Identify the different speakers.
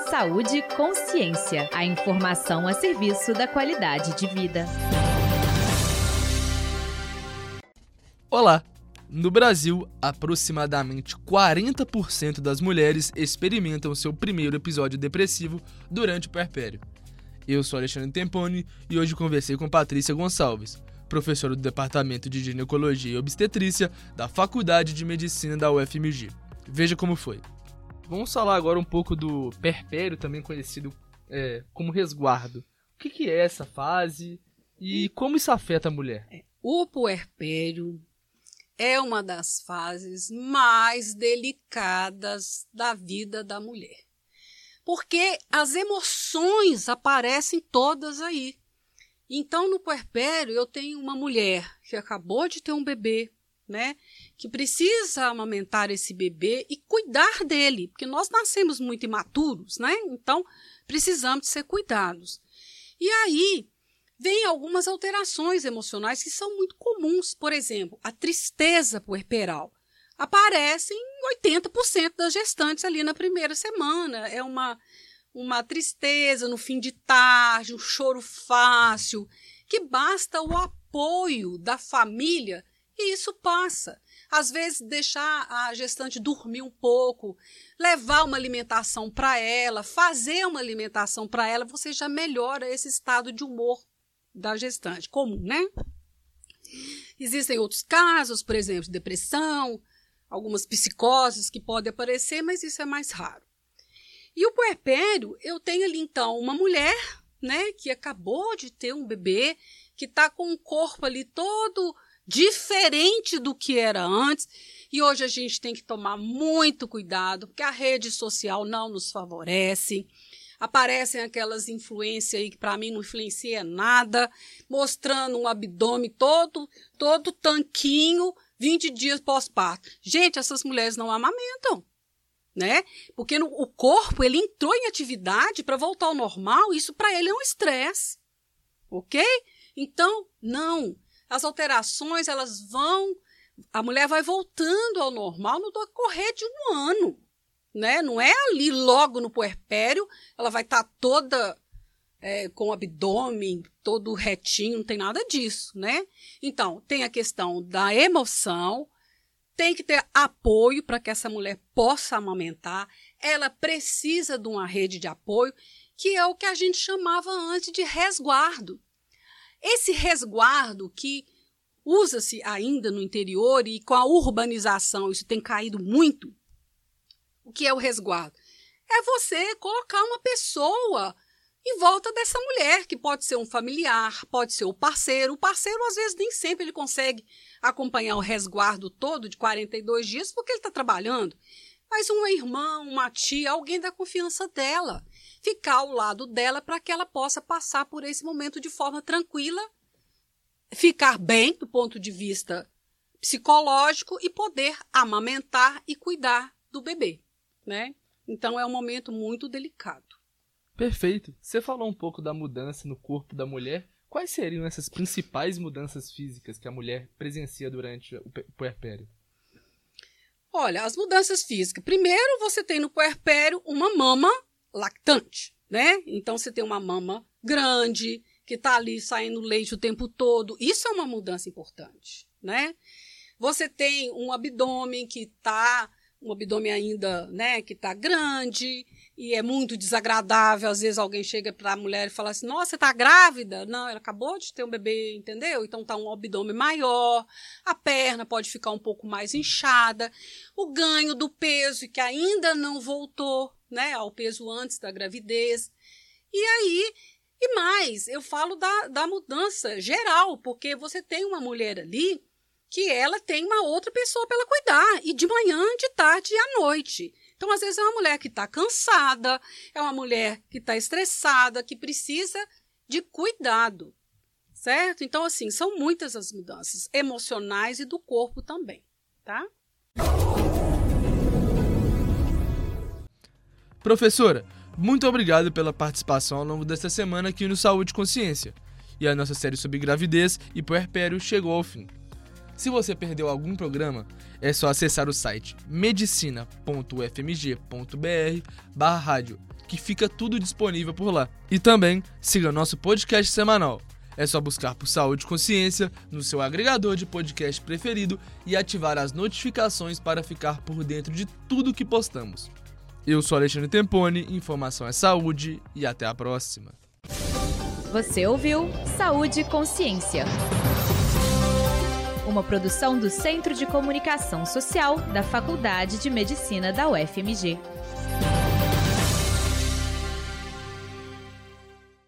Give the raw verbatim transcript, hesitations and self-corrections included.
Speaker 1: Saúde e consciência. A informação a serviço da qualidade de vida.
Speaker 2: Olá! No Brasil, aproximadamente quarenta por cento das mulheres experimentam seu primeiro episódio depressivo durante o puerpério. Eu sou Alexandre Temponi e hoje conversei com Patrícia Gonçalves, professora do Departamento de Ginecologia e Obstetrícia da Faculdade de Medicina da U F M G. Veja como foi. Vamos falar agora um pouco do puerpério, também conhecido é, como resguardo. O que, que é essa fase e como isso afeta a mulher?
Speaker 3: O puerpério é uma das fases mais delicadas da vida da mulher. Porque as emoções aparecem todas aí. Então, no puerpério, eu tenho uma mulher que acabou de ter um bebê, né? Que precisa amamentar esse bebê e cuidar dele, porque nós nascemos muito imaturos, né? Então, precisamos de ser cuidados. E aí, vem algumas alterações emocionais que são muito comuns. Por exemplo, a tristeza puerperal aparece em oitenta por cento das gestantes ali na primeira semana. É uma, uma tristeza no fim de tarde, um choro fácil, que basta o apoio da família e isso passa. Às vezes, deixar a gestante dormir um pouco, levar uma alimentação para ela, fazer uma alimentação para ela, você já melhora esse estado de humor da gestante, comum, né? Existem outros casos, por exemplo, de depressão, algumas psicoses que podem aparecer, mas isso é mais raro. E o puerpério, eu tenho ali, então, uma mulher, né, que acabou de ter um bebê, que está com o corpo ali todo diferente do que era antes, e hoje a gente tem que tomar muito cuidado, porque a rede social não nos favorece. Aparecem aquelas influências aí que para mim não influencia nada, mostrando um abdômen todo, todo tanquinho, vinte dias pós-parto. Gente, essas mulheres não amamentam, né? Porque no, o corpo, ele entrou em atividade para voltar ao normal, isso para ele é um estresse, ok? Então, não. As alterações, elas vão, a mulher vai voltando ao normal no decorrer de um ano. Né? Não é ali logo no puerpério, ela vai estar tá toda é, com o abdômen todo retinho, não tem nada disso, né? Então, tem a questão da emoção, tem que ter apoio para que essa mulher possa amamentar, ela precisa de uma rede de apoio, que é o que a gente chamava antes de resguardo. Esse resguardo que usa-se ainda no interior e com a urbanização isso tem caído muito. O que é o resguardo? É você colocar uma pessoa em volta dessa mulher, que pode ser um familiar, pode ser o parceiro. O parceiro, às vezes, nem sempre ele consegue acompanhar o resguardo todo de quarenta e dois dias, porque ele está trabalhando. Mas um irmão, uma tia, alguém da confiança dela, ficar ao lado dela para que ela possa passar por esse momento de forma tranquila, ficar bem do ponto de vista psicológico e poder amamentar e cuidar do bebê. Né? Então é um momento muito delicado.
Speaker 2: Perfeito. Você falou um pouco da mudança no corpo da mulher. Quais seriam essas principais mudanças físicas que a mulher presencia durante o puerpério?
Speaker 3: Olha, as mudanças físicas. Primeiro, você tem no puerpério uma mama lactante, né? Então você tem uma mama grande, que está ali saindo leite o tempo todo. Isso é uma mudança importante, né? Você tem um abdômen que está um abdômen ainda, né, que está grande e é muito desagradável. Às vezes alguém chega para a mulher e fala assim, nossa, você está grávida? Não, ela acabou de ter um bebê, entendeu? Então está um abdômen maior, a perna pode ficar um pouco mais inchada, o ganho do peso que ainda não voltou, né, ao peso antes da gravidez. E aí, e mais, eu falo da, da mudança geral, porque você tem uma mulher ali que ela tem uma outra pessoa para ela cuidar, e de manhã, de tarde e à noite. Então, às vezes, é uma mulher que está cansada, é uma mulher que está estressada, que precisa de cuidado, certo? Então, assim, são muitas as mudanças emocionais e do corpo também, tá?
Speaker 2: Professora, muito obrigado pela participação ao longo desta semana aqui no Saúde e Consciência. E a nossa série sobre gravidez e puerpério chegou ao fim. Se você perdeu algum programa, é só acessar o site medicina ponto u f m g ponto b r barra rádio, que fica tudo disponível por lá. E também siga nosso podcast semanal. É só buscar por Saúde e Consciência no seu agregador de podcast preferido e ativar as notificações para ficar por dentro de tudo que postamos. Eu sou Alexandre Temponi, informação é saúde e até a próxima.
Speaker 1: Você ouviu Saúde e Consciência, uma produção do Centro de Comunicação Social da Faculdade de Medicina da U F M G.